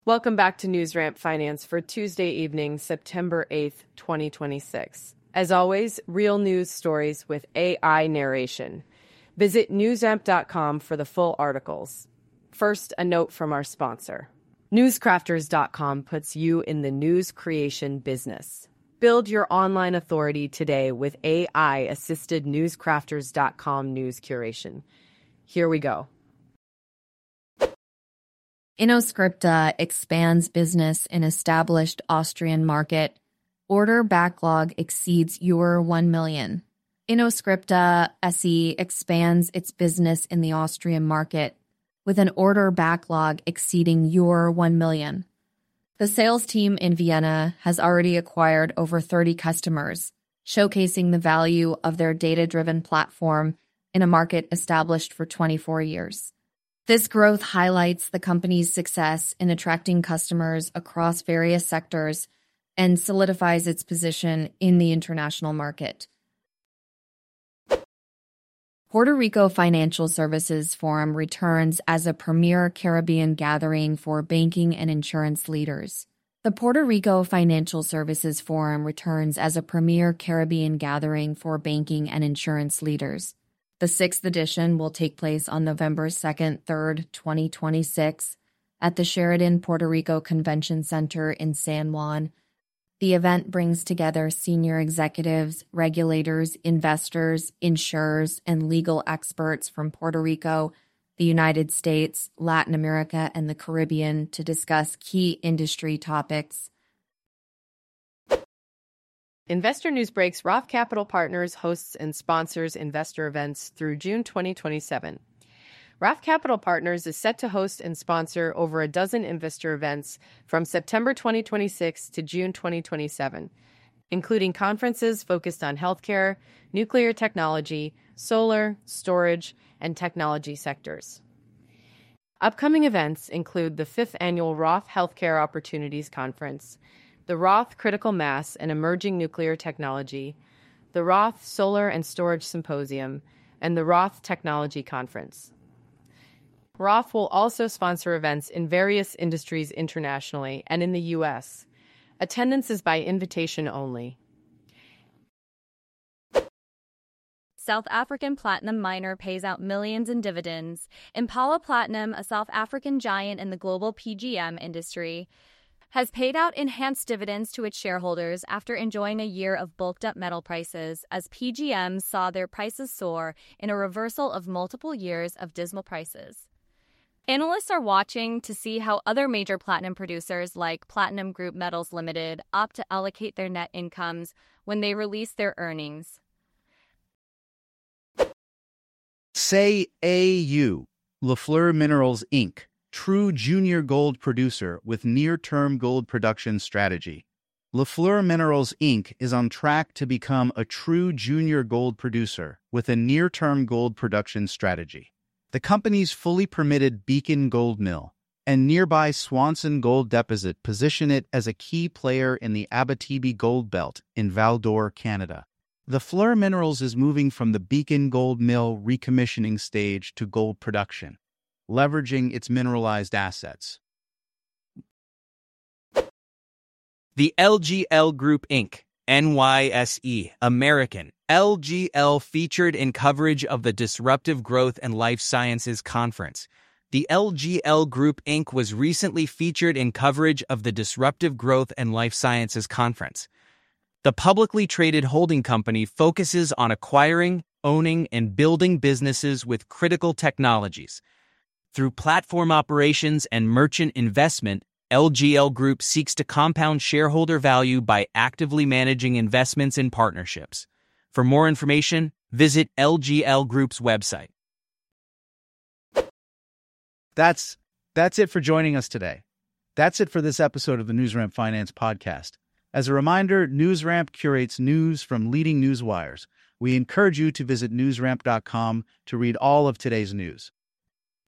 Welcome back to NewsRamp Finance for Tuesday evening, September 8th, 2026. As always, real news stories with AI narration. Visit newsramp.com for the full articles. First, a note from our sponsor. Newscrafters.com puts you in the news creation business. Build your online authority today with AI-assisted Newscrafters.com news curation. Here we go. InnoScripta expands business in established Austrian market. Order backlog exceeds euro 1 million. InnoScripta SE expands its business in the Austrian market with an order backlog exceeding euro 1 million. The sales team in Vienna has already acquired over 30 customers, showcasing the value of their data-driven platform in a market established for 24 years. This growth highlights the company's success in attracting customers across various sectors and solidifies its position in the international market. Puerto Rico Financial Services Forum returns as a premier Caribbean gathering for banking and insurance leaders. The Puerto Rico Financial Services Forum returns as a premier Caribbean gathering for banking and insurance leaders. The 6th edition will take place on November 2nd, 3rd, 2026 at the Sheraton Puerto Rico Convention Center in San Juan. The event brings together senior executives, regulators, investors, insurers, and legal experts from Puerto Rico, the United States, Latin America, and the Caribbean to discuss key industry topics. Investor News Breaks. Roth Capital Partners hosts and sponsors investor events through June 2027. Roth Capital Partners is set to host and sponsor over a dozen investor events from September 2026 to June 2027, including conferences focused on healthcare, nuclear technology, solar, storage, and technology sectors. Upcoming events include the 5th Annual Roth Healthcare Opportunities Conference, the Roth Critical Mass and Emerging Nuclear Technology, the Roth Solar and Storage Symposium, and the Roth Technology Conference. Roth will also sponsor events in various industries internationally and in the U.S. Attendance is by invitation only. South African platinum miner pays out millions in dividends. Impala Platinum, a South African giant in the global PGM industry, has paid out enhanced dividends to its shareholders after enjoying a year of bulked-up metal prices as PGMs saw their prices soar in a reversal of multiple years of dismal prices. Analysts are watching to see how other major platinum producers like Platinum Group Metals Limited opt to allocate their net incomes when they release their earnings. Say AU, Lafleur Minerals, Inc., true junior gold producer with near-term gold production strategy. Lafleur Minerals, Inc. is on track to become a true junior gold producer with a near-term gold production strategy. The company's fully permitted Beacon Gold Mill and nearby Swanson Gold Deposit position it as a key player in the Abitibi Gold Belt in Val-d'Or, Canada. Lafleur Minerals is moving from the Beacon Gold Mill recommissioning stage to gold production, leveraging its mineralized assets. The LGL Group Inc., NYSE, American, LGL featured in coverage of the Disruptive Growth and Life Sciences Conference. The LGL Group Inc. was recently featured in coverage of the Disruptive Growth and Life Sciences Conference. The publicly traded holding company focuses on acquiring, owning, and building businesses with critical technologies. Through platform operations and merchant investment, LGL Group seeks to compound shareholder value by actively managing investments in partnerships. For more information, visit LGL Group's website. That's it for joining us today. That's it for this episode of the NewsRamp Finance Podcast. As a reminder, NewsRamp curates news from leading news wires. We encourage you to visit newsramp.com to read all of today's news.